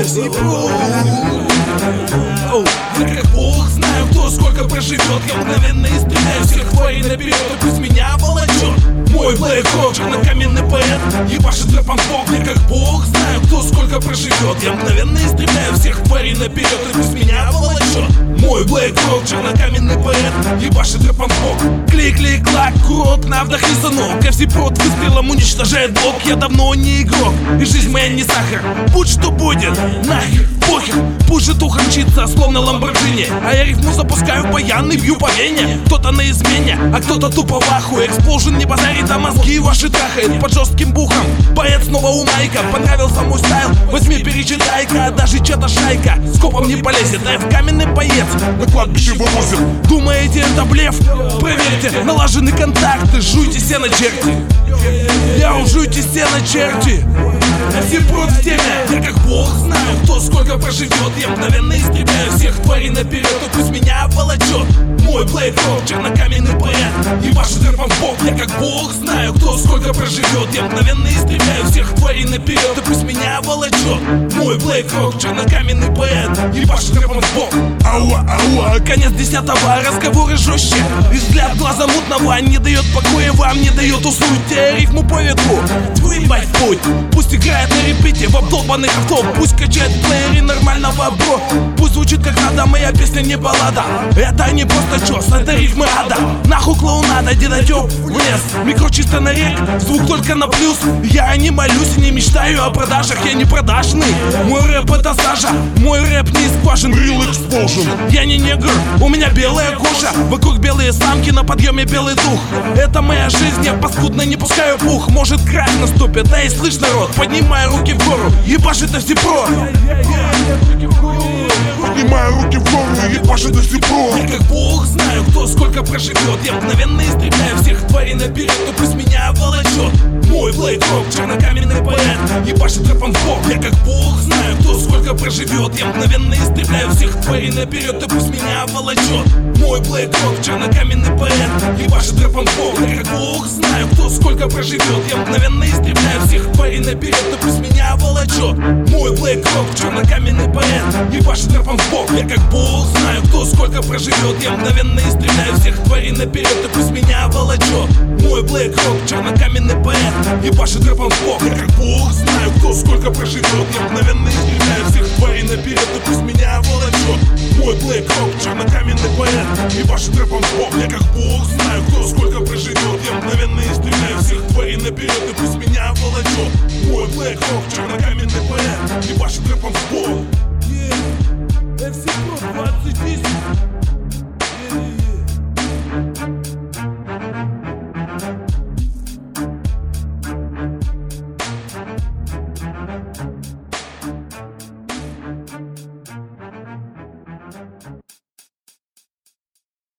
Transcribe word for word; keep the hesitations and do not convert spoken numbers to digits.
все про. Я как Бог знаю, кто сколько проживет. Я мгновенно истреляю всех тварей наперед, и пусть меня волочет мой Блэк Рок, чернокаменный поэт, ебашит рэп-ан-поп. Я как Бог знаю, кто сколько проживет. Я мгновенно истреляю всех тварей наперед, и пусть меня волочет мой Блэк Рок, чернокаменный поэт, ебашит рэп-ан-поп. Клик-клик-клак, курок на вдох и станок. эф си Прод выстрелом уничтожает блок. Я давно не игрок, и жизнь моя не сахар. Будь что будет, нахер, похер. Пусть же дух мчится, словно Ламборджини, а я рифму запускаю баян и бью по вене. Кто-то на измене, а кто-то тупо в ахуе. Эксплоужен не базарит, а мозги ваши трахает под жестким бухом. Поэт снова у майка, понравился мой стайл, возьми перечитай-ка. Даже чья-то шайка скопом не полезет, а я в каменный боец на кладбище вывозит. Думаете, это блеф? Проверьте, налажены контакты, жуйте сено, черти. Я жуйте сено, черти. эф си Прод в теме. Я как Бог знаю, кто сколько проживет. Я мгновенно истребляю всех тварей наперед, и пусть меня волочет мой Блэк Рок, чернокаменный поэт, ебашит рэп-ан-поп. Я как Бог знаю, кто сколько проживет. Я мгновенно истребляю всех тварей наперед, и пусть меня волочет мой Блэк Рок, чернокаменный поэт, ебашит рэп-ан-поп. Ауа, ауа, конец десятого, разговоры жестче, и взгляд глаза мутного не дает покоя вам, не дает уснуть. Те рифму по ветру, ебать путь. Пусть играет на репите в обдолбанных авто, пусть качает плееры нормального бро. Пусть звучит как надо, моя песня не баллада. Это не просто чёс, это рифмы ада. Нахуй клоунада, дедотёп в лес. Микро чисто на рек, звук только на плюс. Я не молюсь и не мечтаю о продажах, я не продажный. Мой рэп это сажа, мой рэп не скважин. Real explosion. Я не негр, у меня белая кожа, вокруг белые самки, на подъеме белый дух. Это моя жизнь, я паскудно не пускаю пух. Может крах наступит, да и слышь, народ, поднимай руки в гору, ебашит эф си Прод. Поднимай руки в гору, ебашит эф си Прод. Я как Бог знаю, кто сколько проживет. Я мгновенно истребляю всех тварей наперед, и пусть меня волочет мой Блэк Рок, чернокаменный поэт, ебашит рэп-ан-поп. Я как Бог знаю, кто сколько проживет. Я мгновенно истребляю всех тварей наперед, и пусть меня волочет мой Блэк Рок, чернокаменный поэт, ебашит рэп-ан-поп. Я как Бог знаю, кто сколько проживет. Я мгновенно истребляю всех тварей наперед, и пусть меня волочет мой Блэк Рок, чернокаменный поэт, ебашит рэп-ан-поп. Я как Бог знаю, кто сколько проживет. Я мгновенно истребляю всех тварей наперед, и пусть меня волочет мой Блэк Рок, чернокаменный поэт, ебашит рэп-ан-поп. Я как Бог знаю, кто сколько проживет. Я мгновенно истребляю всех тварей наперед, и пусть меня волочет мой Блэк Рок, чернокаменный поэт, ебашит рэп-ан-поп. Я как Бог знаю, кто сколько проживет. Я мгновенно истребляю всех тварей наперед, и пусть меня волочет мой Блэк Рок, чернокаменный поэт, ебашит рэп-ан-поп.